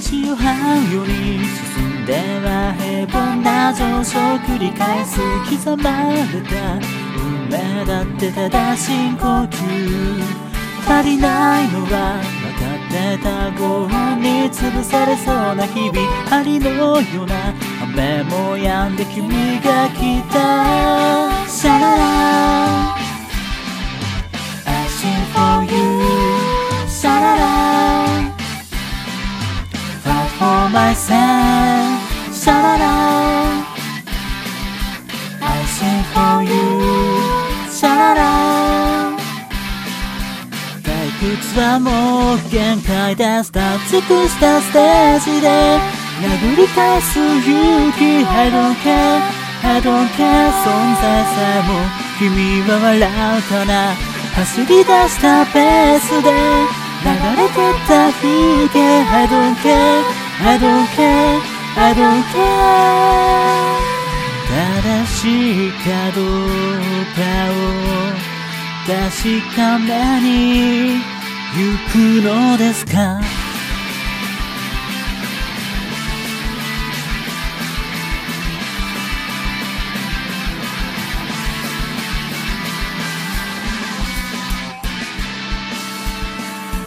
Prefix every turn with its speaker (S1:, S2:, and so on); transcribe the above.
S1: を這うように進んでは平凡な上昇を繰り返す刻まれた運命だってただ深呼吸足りないのは分かってた豪雨に潰されそうな日々針のような雨も止んで君が来たシャララ I sing for you シャララ Fight for myself シャララ I sing for you シャララ退屈はもう限界だした尽くしたステージで殴り返す勇気 I don't care I don't care 存在さえも君は笑うかな走り出したペースで流れてった風景 I don't care I don't care I don't care 正しいかどうかを確かめに行くのですか